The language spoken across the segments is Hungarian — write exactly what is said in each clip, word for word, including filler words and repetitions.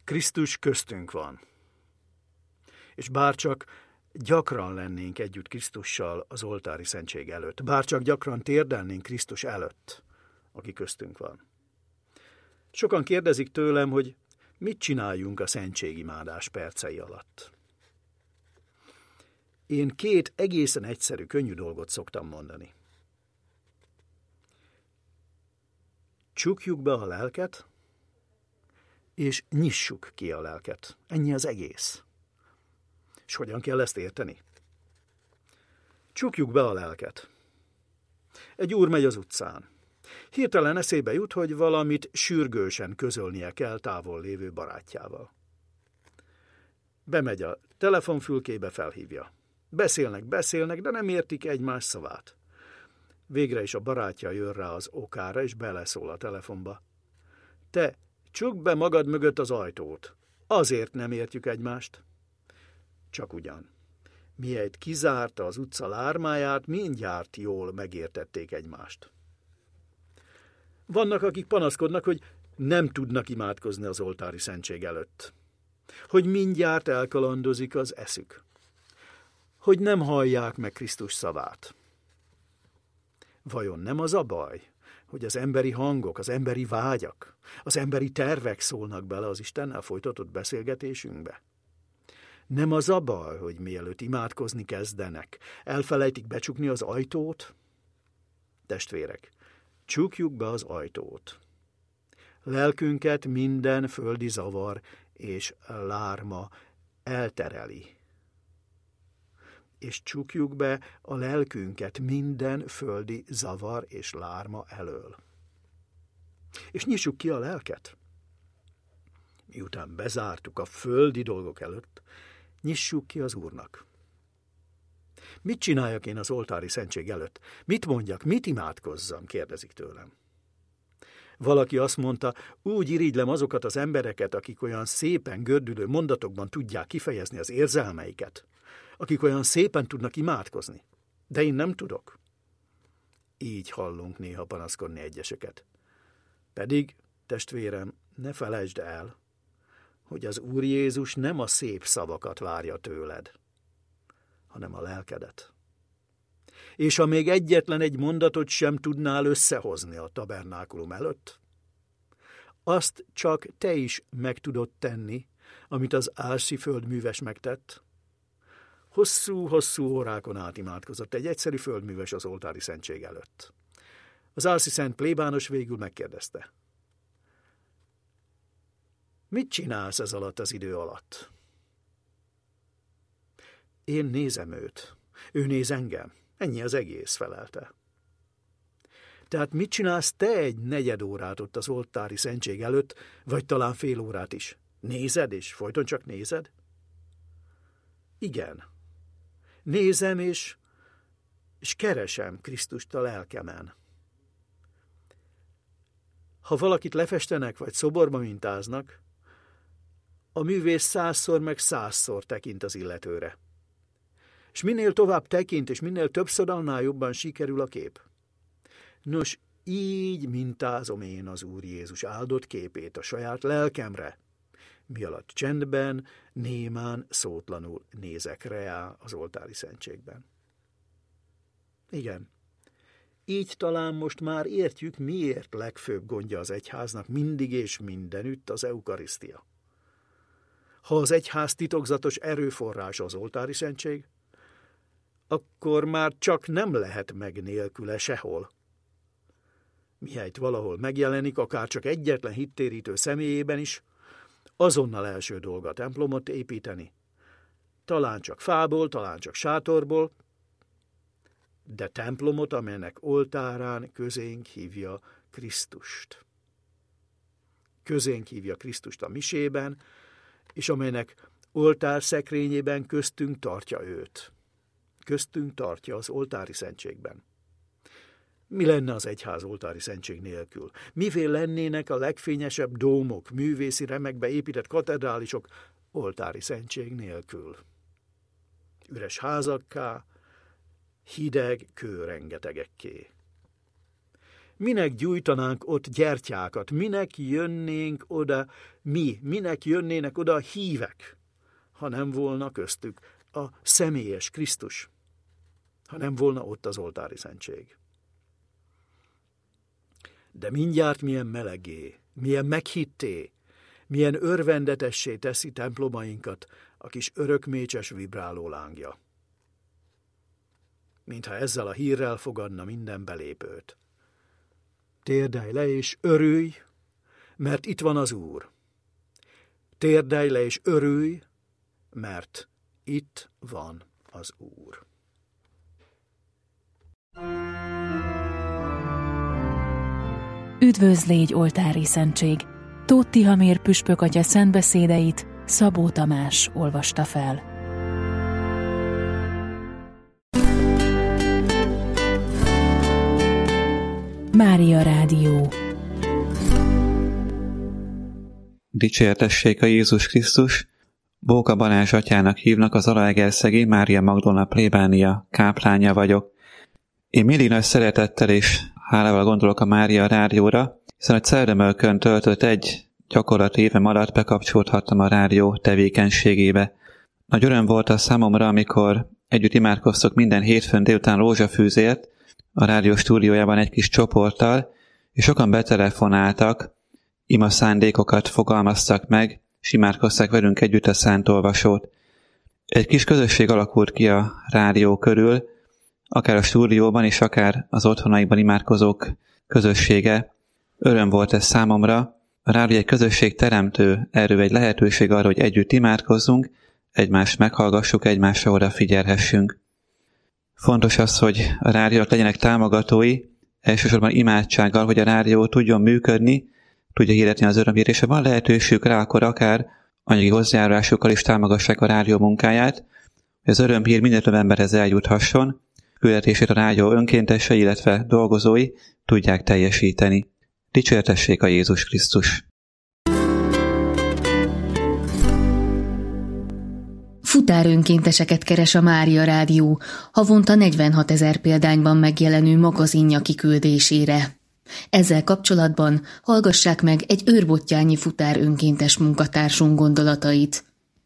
Krisztus köztünk van. És bárcsak gyakran lennénk együtt Krisztussal az oltári szentség előtt, bárcsak gyakran térdelnénk Krisztus előtt, aki köztünk van. Sokan kérdezik tőlem, hogy mit csináljunk a szentségimádás percei alatt. Én két egészen egyszerű, könnyű dolgot szoktam mondani. Csukjuk be a lelket, és nyissuk ki a lelket. Ennyi az egész. És hogyan kell ezt érteni? Csukjuk be a lelket. Egy úr megy az utcán. Hirtelen eszébe jut, hogy valamit sürgősen közölnie kell távol lévő barátjával. Bemegy a telefonfülkébe, felhívja. Beszélnek, beszélnek, de nem értik egymás szavát. Végre is a barátja jön rá az okára, és beleszól a telefonba. Te, csukd be magad mögött az ajtót. Azért nem értjük egymást. Csak ugyan. Mihelyt kizárta az utca lármáját, mindjárt jól megértették egymást. Vannak, akik panaszkodnak, hogy nem tudnak imádkozni az oltári szentség előtt. Hogy mindjárt elkalandozik az eszük. Hogy nem hallják meg Krisztus szavát. Vajon nem az a baj, hogy az emberi hangok, az emberi vágyak, az emberi tervek szólnak bele az Istennel folytatott beszélgetésünkbe? Nem az a baj, hogy mielőtt imádkozni kezdenek, elfelejtik becsukni az ajtót? Testvérek, csukjuk be az ajtót. Lelkünket minden földi zavar és lárma eltereli. És csukjuk be a lelkünket minden földi zavar és lárma elől. És nyissuk ki a lelket. Miután bezártuk a földi dolgok előtt, nyissuk ki az Úrnak. Mit csináljak én az oltári szentség előtt? Mit mondjak, mit imádkozzam, kérdezik tőlem. Valaki azt mondta, úgy irigylem azokat az embereket, akik olyan szépen gördülő mondatokban tudják kifejezni az érzelmeiket, akik olyan szépen tudnak imádkozni, de én nem tudok. Így hallunk néha panaszkodni egyeseket. Pedig, testvérem, ne felejtsd el, hogy az Úr Jézus nem a szép szavakat várja tőled, hanem a lelkedet. És ha még egyetlen egy mondatot sem tudnál összehozni a tabernákulum előtt, azt csak te is meg tudod tenni, amit az ászi földműves megtett. Hosszú-hosszú órákon át imádkozott egy egyszerű földműves az oltári szentség előtt. Az ászi szent plébános végül megkérdezte. Mit csinálsz ez alatt az idő alatt? Én nézem őt, ő néz engem. Ennyi az egész, felelte. Tehát mit csinálsz te egy negyed órát ott az oltári szentség előtt, vagy talán fél órát is? Nézed, és folyton csak nézed? Igen. Nézem, és, és keresem Krisztust a lelkemen. Ha valakit lefestenek, vagy szoborba mintáznak, a művész százszor meg százszor tekint az illetőre. És minél tovább tekint, és minél többször, annál jobban sikerül a kép. Nos, így mintázom én az Úr Jézus áldott képét a saját lelkemre, mi alatt csendben, némán, szótlanul nézek reá az oltári szentségben. Igen, így talán most már értjük, miért legfőbb gondja az egyháznak mindig és mindenütt az eukarisztia. Ha az egyház titokzatos erőforrása az oltári szentség, akkor már csak nem lehet meg nélküle sehol. Mihelyt valahol megjelenik, akár csak egyetlen hittérítő személyében is, azonnal első dolga templomot építeni. Talán csak fából, talán csak sátorból, de templomot, amelynek oltárán közénk hívja Krisztust. Közénk hívja Krisztust a misében, és amelynek oltárszekrényében köztünk tartja őt. Köztünk tartja az oltári szentségben. Mi lenne az egyház oltári szentség nélkül? Mivé lennének a legfényesebb dómok, művészi remekbe épített katedrálisok oltári szentség nélkül? Üres házakká, hideg kő rengetegekké. Minek gyújtanánk ott gyertyákat? Minek jönnénk oda mi? Minek jönnének oda a hívek, ha nem volna köztük a személyes Krisztus? Ha nem volna ott az oltári szentség. De mindjárt milyen melegé, milyen meghitté, milyen örvendetessé teszi templomainkat a kis örökmécses vibráló lángja. Mintha ezzel a hírrel fogadna minden belépőt. Térdelj le és örülj, mert itt van az Úr. Térdelj le és örülj, mert itt van az Úr. Üdvözl légy, oltári szentség! Tóth Tihamér püspök atya szentbeszédeit Szabó Tamás olvasta fel. Mária Rádió. Dicsértessék a Jézus Krisztus! Bóka Balázs atyának hívnak, az Zalaegerszegi Mária Magdolna plébánia káplánja vagyok. Én mindig nagy szeretettel és hálával gondolok a Mária Rádióra, hiszen a Celldömölkön töltött egy gyakorlati évem alatt bekapcsolódhattam a rádió tevékenységébe. Nagy öröm volt a számomra, amikor együtt imádkoztok minden hétfőn délután rózsafűzért a rádió stúdiójában egy kis csoporttal, és sokan betelefonáltak, ima szándékokat fogalmaztak meg, és imádkoztak velünk együtt a szántolvasót. Egy kis közösség alakult ki a rádió körül, akár a stúdióban és akár az otthonaikban imádkozók közössége. Öröm volt ez számomra. A rádió egy közösség teremtő erő, egy lehetőség arra, hogy együtt imádkozzunk, egymást meghallgassuk, egymásra odafigyelhessünk. Fontos az, hogy a rádiók legyenek támogatói, elsősorban imádsággal, hogy a rádió tudjon működni, tudja hirdetni az örömhírt, és ha van lehetőségük rá, akkor akár anyagi hozzájárulásukkal is támogassák a rádió munkáját, hogy az örömhír minél több emberhez eljuthasson, küldetését a rádió önkéntesei, illetve dolgozói tudják teljesíteni. Dicsértessék a Jézus Krisztus! Futárönkénteseket keres a Mária Rádió, havonta negyvenhat ezer példányban megjelenő magazinja kiküldésére. Ezzel kapcsolatban hallgassák meg egy őrbottyányi futár önkéntes munkatársunk gondolatait.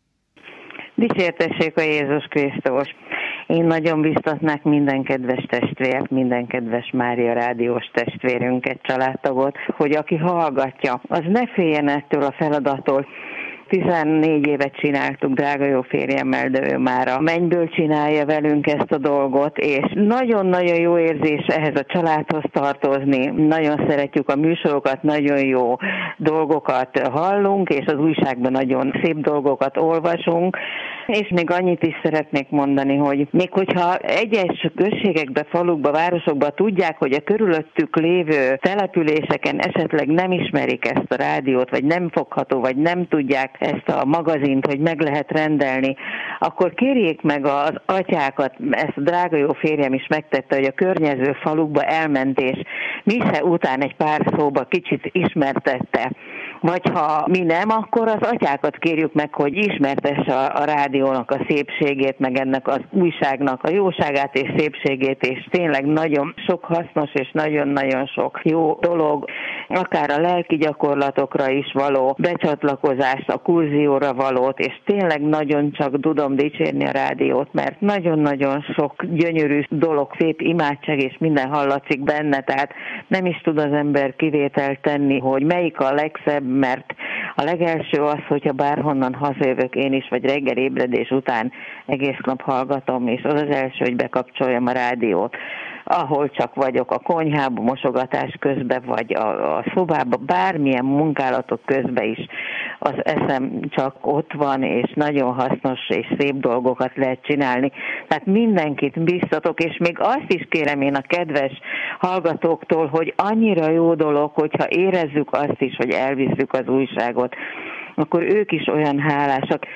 Dicsértessék a Jézus Krisztus! Én nagyon biztatnák minden kedves testvért, minden kedves Mária Rádiós testvérünket, családtagot, hogy aki hallgatja, az ne féljen ettől a feladattól. tizennégy évet csináltuk drága jó férjemmel, de ő már a mennyből csinálja velünk ezt a dolgot, és nagyon-nagyon jó érzés ehhez a családhoz tartozni. Nagyon szeretjük a műsorokat, nagyon jó dolgokat hallunk, és az újságban nagyon szép dolgokat olvasunk. És még annyit is szeretnék mondani, hogy még hogyha egyes községekbe, falukba, városokba tudják, hogy a körülöttük lévő településeken esetleg nem ismerik ezt a rádiót, vagy nem fogható, vagy nem tudják ezt a magazint, hogy meg lehet rendelni, akkor kérjék meg az atyákat, ezt a drága jó férjem is megtette, hogy a környező falukba elment, és mise után egy pár szóba kicsit ismertette. Vagy ha mi nem, akkor az atyákat kérjük meg, hogy ismertesse a, a rádiónak a szépségét, meg ennek az újságnak a jóságát és szépségét, és tényleg nagyon sok hasznos és nagyon-nagyon sok jó dolog, akár a lelki gyakorlatokra is való becsatlakozást, a kurzióra valót, és tényleg nagyon csak tudom dicsérni a rádiót, mert nagyon-nagyon sok gyönyörű dolog, szép imádság és minden hallatszik benne, tehát nem is tud az ember kivételt tenni, hogy melyik a legszebb, mert a legelső az, hogyha bárhonnan hazajövök én is, vagy reggel ébredés után egész nap hallgatom, és az az első, hogy bekapcsoljam a rádiót. Ahol csak vagyok, a konyhában, mosogatás közben, vagy a, a szobában, bármilyen munkálatok közben is az eszem csak ott van, és nagyon hasznos és szép dolgokat lehet csinálni. Tehát mindenkit biztatok, és még azt is kérem én a kedves hallgatóktól, hogy annyira jó dolog, hogyha érezzük azt is, hogy elvisszük az újságot, akkor ők is olyan hálásak.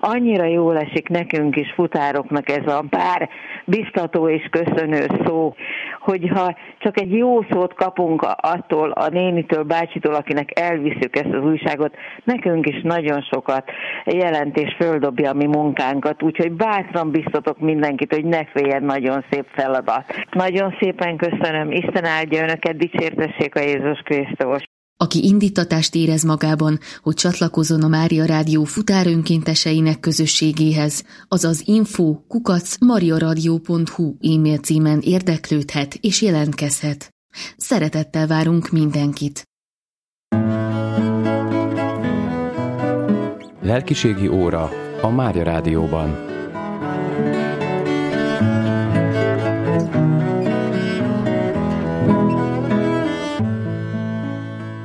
annyira jól esik nekünk is, futároknak ez a pár biztató és köszönő szó, hogyha csak egy jó szót kapunk attól a nénitől, bácsitól, akinek elviszük ezt az újságot, nekünk is nagyon sokat jelent és földobja a mi munkánkat, úgyhogy bátran biztatok mindenkit, hogy ne féljen, nagyon szép feladat. Nagyon szépen köszönöm, Isten áldja önöket, dicsértessék a Jézus Krisztus. Aki indítatást érez magában, hogy csatlakozzon a Mária Rádió futárönkénteseinek közösségéhez, azaz info kukac mariaradio pont hu e-mail címen érdeklődhet és jelentkezhet. Szeretettel várunk mindenkit! Lelkiségi óra a Mária Rádióban.